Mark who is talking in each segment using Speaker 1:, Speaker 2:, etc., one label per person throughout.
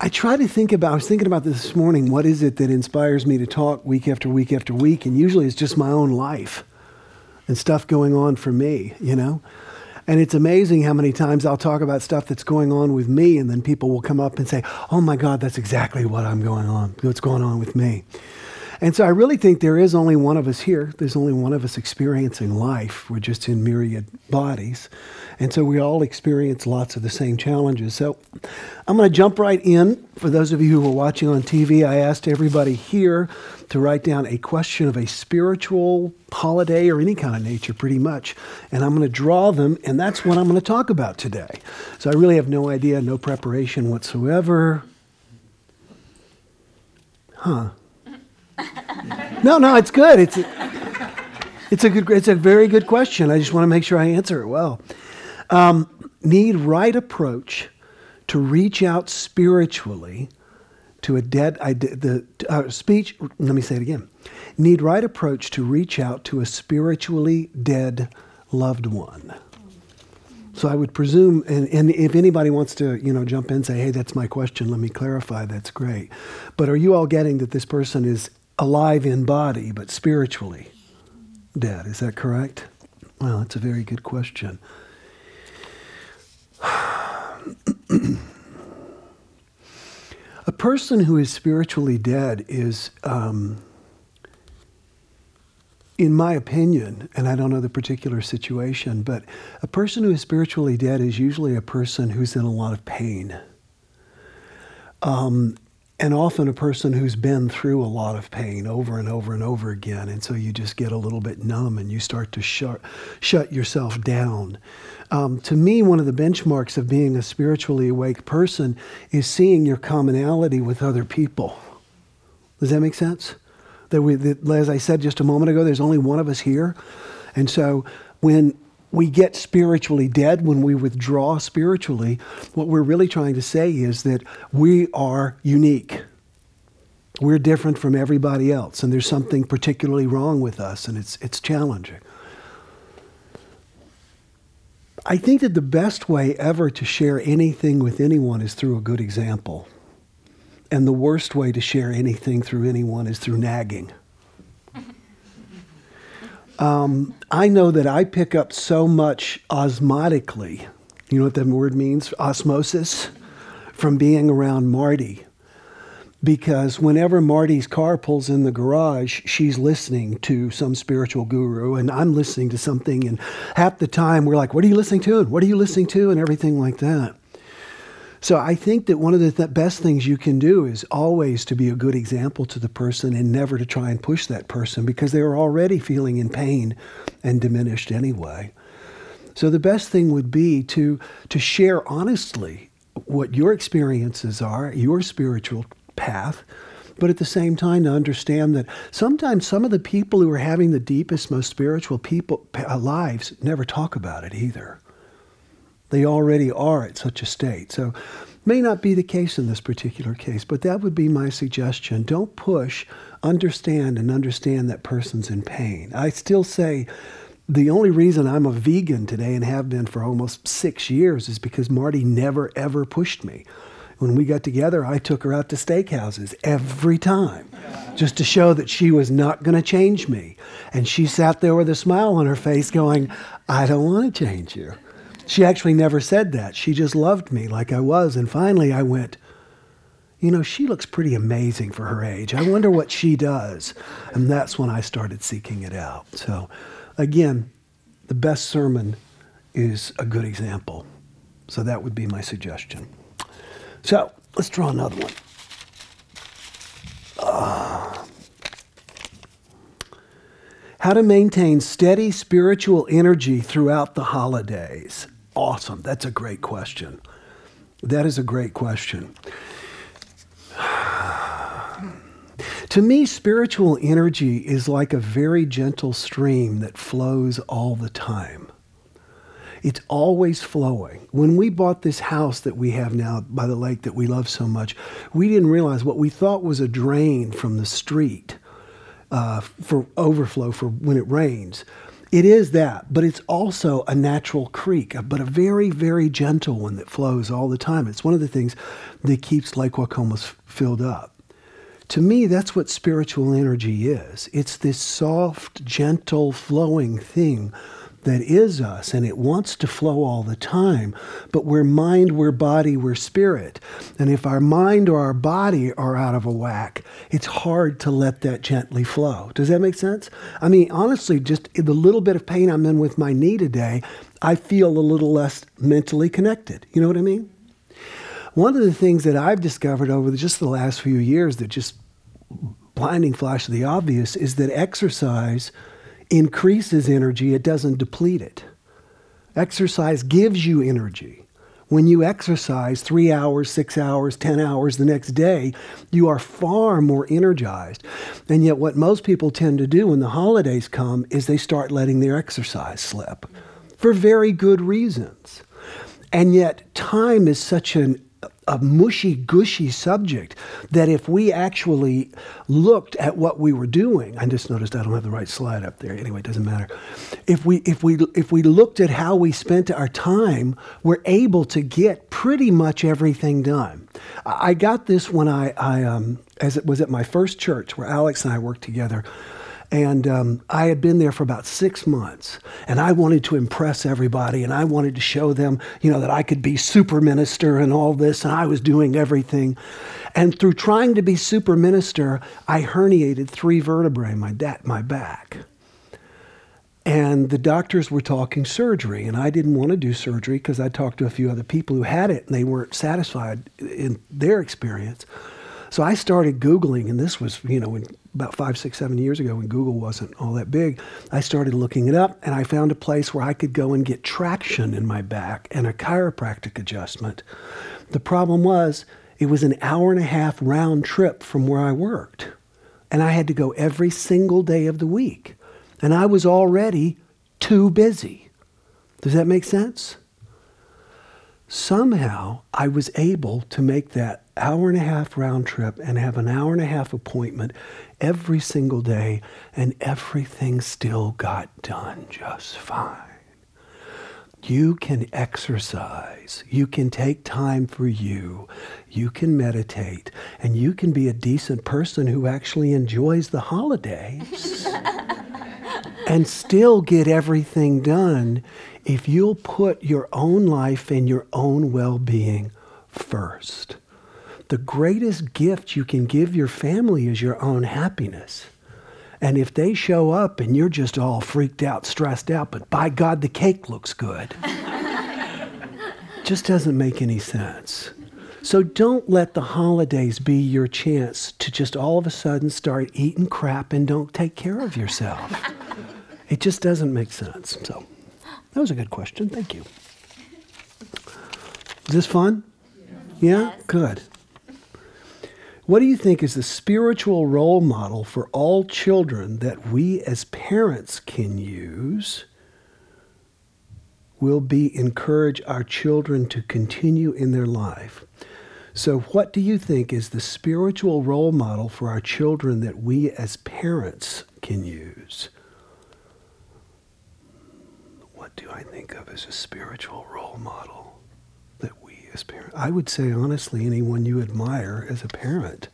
Speaker 1: I try to think about, I was thinking about this morning, what is it that inspires me to talk week after week after week? And usually it's just my own life and stuff going on for me, you know? And it's amazing how many times I'll talk about stuff that's going on with me, and then people will come up and say, oh my God, that's exactly what's going on with me. And so I really think there is only one of us here. There's only one of us experiencing life. We're just in myriad bodies. And so we all experience lots of the same challenges. So I'm going to jump right in. For those of you who are watching on TV, I asked everybody here to write down a question of a spiritual holiday or any kind of nature, pretty much. And I'm going to draw them, and that's what I'm going to talk about today. So I really have no idea, no preparation whatsoever. No, it's good. It's a very good question. I just want to make sure I answer it well. Need right approach to reach out spiritually to a dead. Let me say it again. Need right approach to reach out to a spiritually dead loved one. So I would presume, and if anybody wants to, jump in and say, hey, that's my question, let me clarify, that's great. But are you all getting that this person is alive in body, but spiritually dead? Is that correct? Well, that's a very good question. A person who is spiritually dead is, in my opinion, and I don't know the particular situation, but a person who is spiritually dead is usually a person who's in a lot of pain. And often a person who's been through a lot of pain over and over and over again. And so you just get a little bit numb and you start to shut yourself down. To me, one of the benchmarks of being a spiritually awake person is seeing your commonality with other people. Does that make sense? That as I said just a moment ago, there's only one of us here. And so when we get spiritually dead, when we withdraw spiritually, what we're really trying to say is that we are unique. We're different from everybody else, and there's something particularly wrong with us, and it's challenging. I think that the best way ever to share anything with anyone is through a good example. And the worst way to share anything through anyone is through nagging. I know that I pick up so much osmotically, you know what that word means, osmosis, from being around Marty. Because whenever Marty's car pulls in the garage, she's listening to some spiritual guru, and I'm listening to something, and half the time we're like, what are you listening to? And what are you listening to? And everything like that. So I think that one of the best things you can do is always to be a good example to the person and never to try and push that person, because they are already feeling in pain and diminished anyway. So the best thing would be to share honestly what your experiences are, your spiritual path, but at the same time to understand that sometimes some of the people who are having the deepest, most spiritual lives never talk about it either. They already are at such a state. So may not be the case in this particular case, but that would be my suggestion. Don't push, understand that person's in pain. I still say the only reason I'm a vegan today and have been for almost 6 years is because Marty never, ever pushed me. When we got together, I took her out to steakhouses every time just to show that she was not going to change me. And she sat there with a smile on her face going, I don't want to change you. She actually never said that. She just loved me like I was. And finally I went, she looks pretty amazing for her age. I wonder what she does. And that's when I started seeking it out. So again, the best sermon is a good example. So that would be my suggestion. So let's draw another one. How to maintain steady spiritual energy throughout the holidays. Awesome. That's a great question. That is a great question. To me, spiritual energy is like a very gentle stream that flows all the time. It's always flowing. When we bought this house that we have now by the lake that we love so much, we didn't realize what we thought was a drain from the street for overflow for when it rains It is that, but it's also a natural creek, but a very, very gentle one that flows all the time. It's one of the things that keeps Lake Wacomas filled up. To me, that's what spiritual energy is. It's this soft, gentle, flowing thing that is us, and it wants to flow all the time. But we're mind, we're body, we're spirit. And if our mind or our body are out of a whack, it's hard to let that gently flow. Does that make sense? I mean, honestly, just the little bit of pain I'm in with my knee today, I feel a little less mentally connected. You know what I mean? One of the things that I've discovered over just the last few years that just blinding flash of the obvious is that exercise increases energy, it doesn't deplete it. Exercise gives you energy. When you exercise 3 hours, 6 hours, 10 hours the next day, you are far more energized. And yet what most people tend to do when the holidays come is they start letting their exercise slip for very good reasons. And yet time is such a mushy-gushy subject that if we actually looked at what we were doing, I just noticed I don't have the right slide up there. Anyway, it doesn't matter. If we looked at how we spent our time, we're able to get pretty much everything done. I got this when as it was at my first church where Alex and I worked together. And I had been there for about 6 months, and I wanted to impress everybody, and I wanted to show them, that I could be super minister and all this, and I was doing everything. And through trying to be super minister, I herniated 3 vertebrae in my back. And the doctors were talking surgery, and I didn't want to do surgery because I talked to a few other people who had it, and they weren't satisfied in their experience. So I started Googling, and this was, about 5, 6, 7 years ago when Google wasn't all that big. I started looking it up, and I found a place where I could go and get traction in my back and a chiropractic adjustment. The problem was, it was an 1.5-hour round trip from where I worked. And I had to go every single day of the week. And I was already too busy. Does that make sense? Somehow, I was able to make that 1.5-hour round trip and have an 1.5-hour appointment every single day, and everything still got done just fine. You can exercise, you can take time for you can meditate, and you can be a decent person who actually enjoys the holidays and still get everything done if you'll put your own life and your own well-being first. The greatest gift you can give your family is your own happiness. And if they show up and you're just all freaked out, stressed out, but by God, the cake looks good, just doesn't make any sense. So don't let the holidays be your chance to just all of a sudden start eating crap and don't take care of yourself. It just doesn't make sense. So that was a good question. Thank you. Is this fun? Yeah?
Speaker 2: Yes.
Speaker 1: Good. What do you think is the spiritual role model for all children that we as parents can use will be encourage our children to continue in their life? So what do you think is the spiritual role model for our children that we as parents can use? What do I think of as a spiritual role model that we as parents? I would say, honestly, anyone you admire as a parent.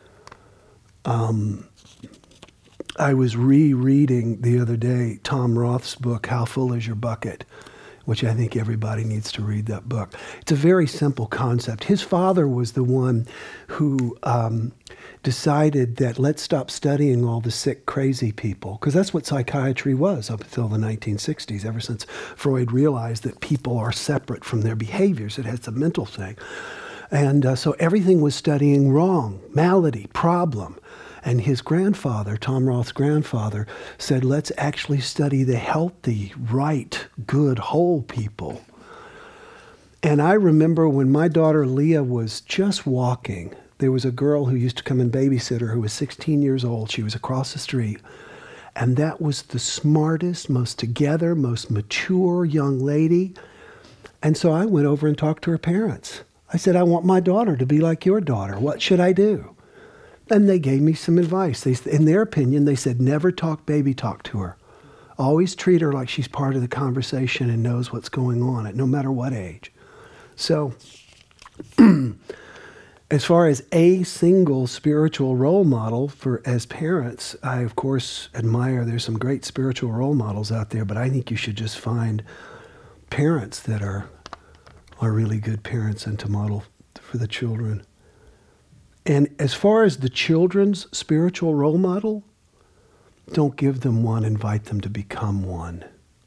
Speaker 1: I was rereading the other day Tom Roth's book, How Full Is Your Bucket? Which I think everybody needs to read that book. It's a very simple concept. His father was the one who decided that let's stop studying all the sick, crazy people, because that's what psychiatry was up until the 1960s, ever since Freud realized that people are separate from their behaviors. It has a mental thing. And so everything was studying wrong, malady, problem. And his grandfather, Tom Roth's grandfather, said, let's actually study the healthy, right, good, whole people. And I remember when my daughter Leah was just walking, there was a girl who used to come and babysit her who was 16 years old. She was across the street. And that was the smartest, most together, most mature young lady. And so I went over and talked to her parents. I said, I want my daughter to be like your daughter. What should I do? And they gave me some advice. In their opinion, they said, never talk baby talk to her. Always treat her like she's part of the conversation and knows what's going on, at no matter what age. So, as far as a single spiritual role model for as parents, I of course admire, there's some great spiritual role models out there, but I think you should just find parents that are really good parents and to model for the children. And as far as the children's spiritual role model, don't give them one, invite them to become one.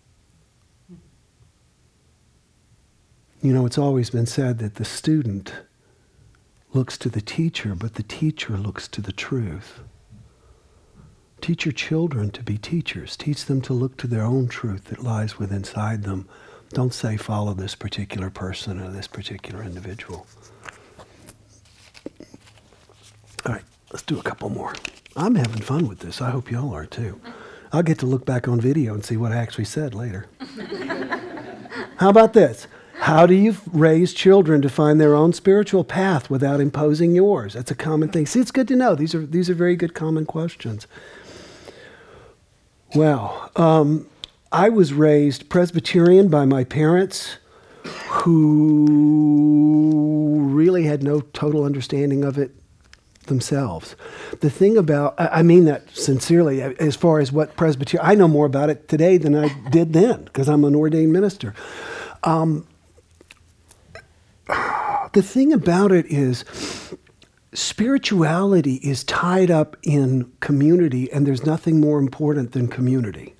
Speaker 1: You know, it's always been said that the student looks to the teacher, but the teacher looks to the truth. Teach your children to be teachers. Teach them to look to their own truth that lies within inside them. Don't say, follow this particular person or this particular individual. All right, let's do a couple more. I'm having fun with this. I hope y'all are too. I'll get to look back on video and see what I actually said later. How about this? How do you raise children to find their own spiritual path without imposing yours? That's a common thing. See, it's good to know. These are very good common questions. Well, I was raised Presbyterian by my parents, who really had no total understanding of it themselves. The thing about, I mean that sincerely, as far as what Presbyterian, I know more about it today than I did then, because I'm an ordained minister. The thing about it is, spirituality is tied up in community, and there's nothing more important than community.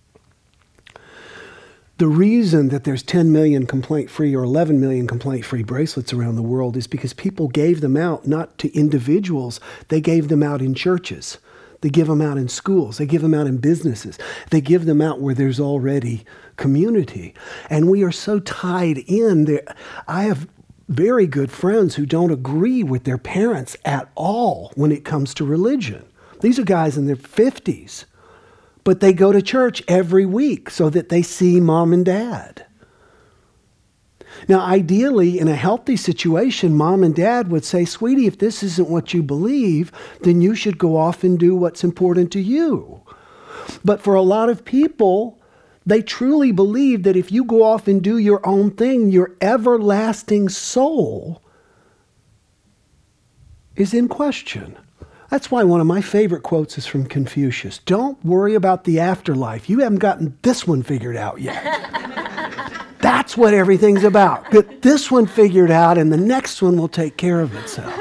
Speaker 1: The reason that there's 10 million complaint-free or 11 million complaint-free bracelets around the world is because people gave them out not to individuals, they gave them out in churches. They give them out in schools. They give them out in businesses. They give them out where there's already community. And we are so tied in there. I have very good friends who don't agree with their parents at all when it comes to religion. These are guys in their 50s. But they go to church every week so that they see mom and dad. Now, ideally, in a healthy situation, mom and dad would say, sweetie, if this isn't what you believe, then you should go off and do what's important to you. But for a lot of people, they truly believe that if you go off and do your own thing, your everlasting soul is in question. That's why one of my favorite quotes is from Confucius. Don't worry about the afterlife. You haven't gotten this one figured out yet. That's what everything's about. Get this one figured out and the next one will take care of itself.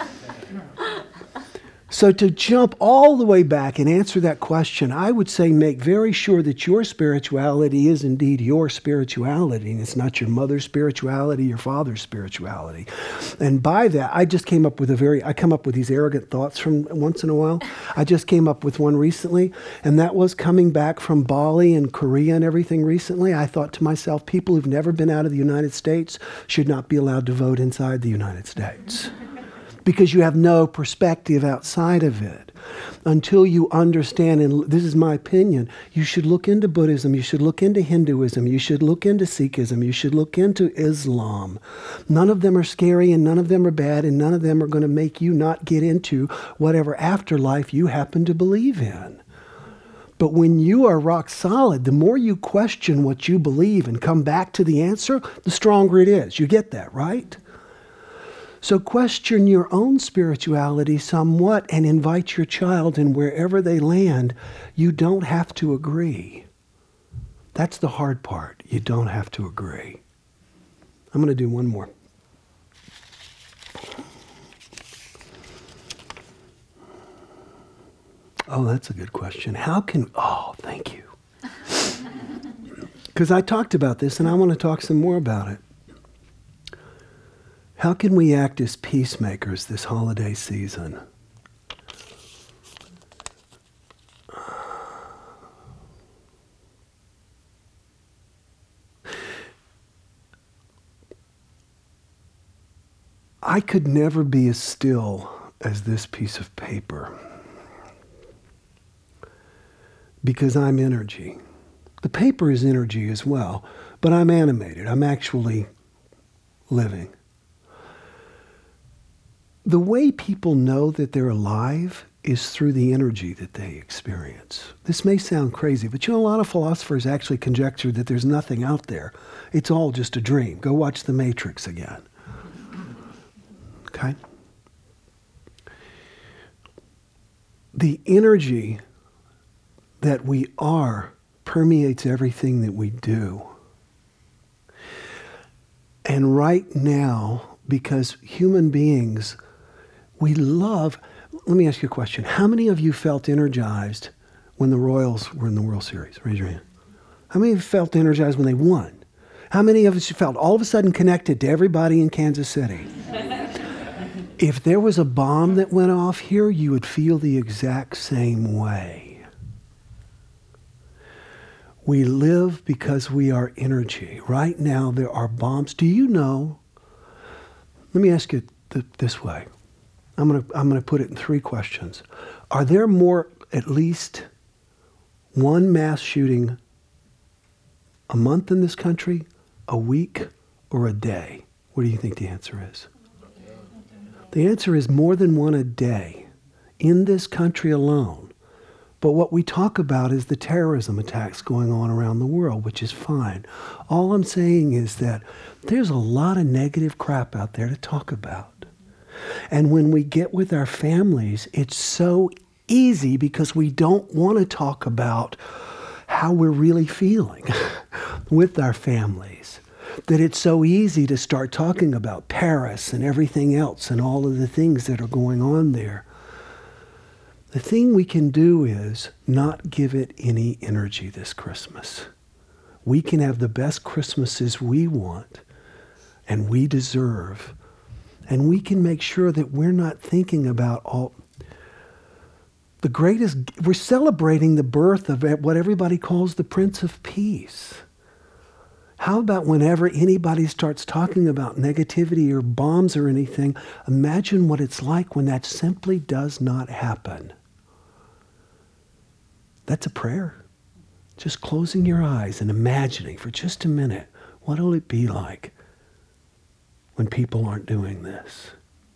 Speaker 1: So to jump all the way back and answer that question, I would say make very sure that your spirituality is indeed your spirituality, and it's not your mother's spirituality, your father's spirituality. And by that, I come up with these arrogant thoughts from once in a while. I just came up with one recently, and that was coming back from Bali and Korea and everything recently. I thought to myself, people who've never been out of the United States should not be allowed to vote inside the United States. Because you have no perspective outside of it. Until you understand, and this is my opinion, you should look into Buddhism, you should look into Hinduism, you should look into Sikhism, you should look into Islam. None of them are scary and none of them are bad and none of them are going to make you not get into whatever afterlife you happen to believe in. But when you are rock solid, the more you question what you believe and come back to the answer, the stronger it is. You get that, right? So question your own spirituality somewhat and invite your child, and wherever they land, you don't have to agree. That's the hard part. You don't have to agree. I'm going to do one more. Oh, that's a good question. Thank you. Because I talked about this and I want to talk some more about it. How can we act as peacemakers this holiday season? I could never be as still as this piece of paper because I'm energy. The paper is energy as well, but I'm animated. I'm actually living. The way people know that they're alive is through the energy that they experience. This may sound crazy, but a lot of philosophers actually conjecture that there's nothing out there. It's all just a dream. Go watch The Matrix again. Okay? The energy that we are permeates everything that we do. And right now, because human beings, we love... Let me ask you a question. How many of you felt energized when the Royals were in the World Series? Raise your hand. How many of you felt energized when they won? How many of us felt all of a sudden connected to everybody in Kansas City? If there was a bomb that went off here, you would feel the exact same way. We live because we are energy. Right now, there are bombs. Do you know? Let me ask you this way. I'm going to put it in 3 questions. Are there at least one mass shooting a month in this country, a week, or a day? What do you think the answer is? The answer is more than one a day in this country alone. But what we talk about is the terrorism attacks going on around the world, which is fine. All I'm saying is that there's a lot of negative crap out there to talk about. And when we get with our families, it's so easy because we don't want to talk about how we're really feeling with our families. That it's so easy to start talking about Paris and everything else and all of the things that are going on there. The thing we can do is not give it any energy this Christmas. We can have the best Christmases we want and we deserve. And we can make sure that we're not thinking about all the greatest. We're celebrating the birth of what everybody calls the Prince of Peace. How about whenever anybody starts talking about negativity or bombs or anything, imagine what it's like when that simply does not happen. That's a prayer. Just closing your eyes and imagining for just a minute, what will it be like when people aren't doing this?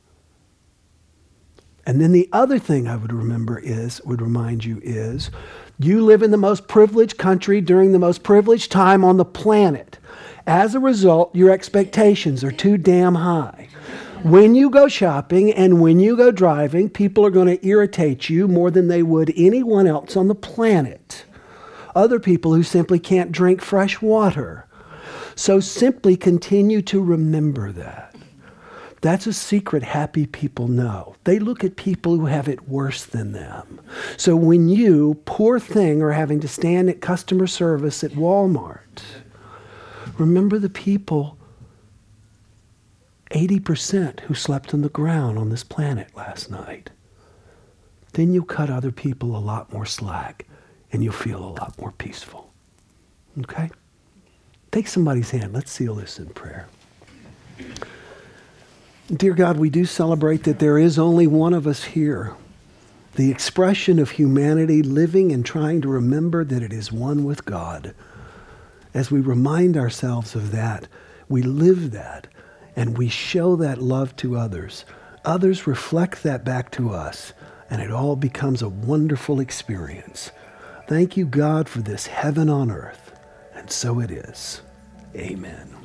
Speaker 1: And then the other thing I would remind you is, you live in the most privileged country during the most privileged time on the planet. As a result, your expectations are too damn high. When you go shopping and when you go driving, people are going to irritate you more than they would anyone else on the planet. Other people who simply can't drink fresh water. So simply continue to remember that. That's a secret happy people know. They look at people who have it worse than them. So when you, poor thing, are having to stand at customer service at Walmart, remember the people, 80% who slept on the ground on this planet last night. Then you'll cut other people a lot more slack and you'll feel a lot more peaceful. Okay? Take somebody's hand. Let's seal this in prayer. Dear God, we do celebrate that there is only one of us here, the expression of humanity living and trying to remember that it is one with God. As we remind ourselves of that, we live that, and we show that love to others. Others reflect that back to us, and it all becomes a wonderful experience. Thank you, God, for this heaven on earth, and so it is. Amen.